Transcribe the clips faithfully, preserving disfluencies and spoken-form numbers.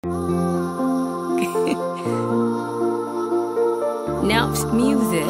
Naps Music.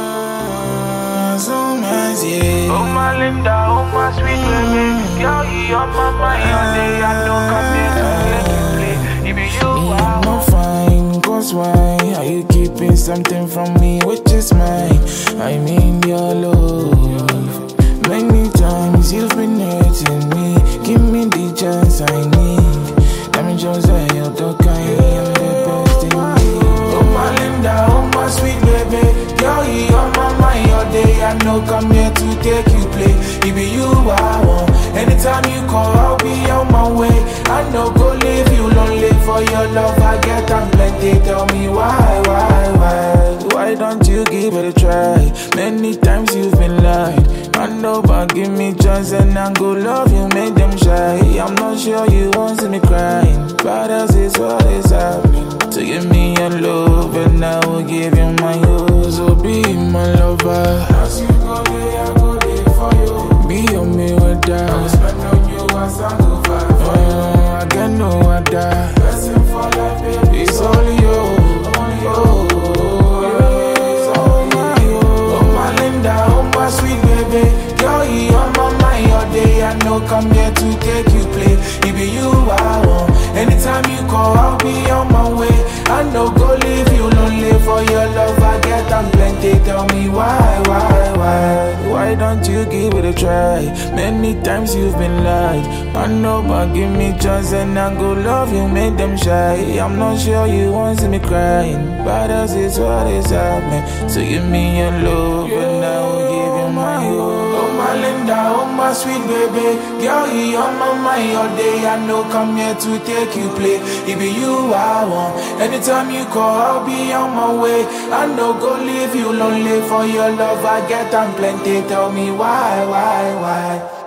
Oh my Linda, oh my sweet baby, girl, you on my mind all day. I don't come here to make you play. It be you I I'm not fine, cause why are you keeping something from me which is mine? I mean your love. Many times you've been hurting me. Give me the chance I need. Let me just say you're the kind, I'm the best in me. Oh my Linda, oh my sweet baby, girl, you on my mind all day. I know come here to take you play. It be you I want. Anytime you call, I'll be on my way. I know go leave you lonely for your love. I get and plenty. Tell me why, why, why? Why don't you give it a try? Many times you've been lied. I know, but give me chance and I go love you, make them shy. I'm not sure you want to see me crying, but as is what is happening. To give me your love and I will give you my all. So be my lover. As you go there, I go there for you. Be on me with that. I will spend on you as I go fight for you. I get no other. Blessing for life, baby. It's only you, only you. It's only you. Oh my Linda, oh my sweet baby, girl, you on my mind all day. I know come here to take you play. It be you I want. Anytime you call, I'll be on my way. I know go leave you lonely for your love. I get and plenty. Tell me why, why, why? Why don't you give it a try? Many times you've been lied. I know, but give me chance and I go love you, make them shy. I'm not sure you want to see me crying, but as is what is happening. So give me your love and I will give you my all. Oh my Linda, oh my sweet baby, girl, you on my mind all day. I know come here to take you play. It be you I want. Anytime you call, I'll be on my way. I know go leave you lonely for your love. I get and plenty. Tell me why, why, why?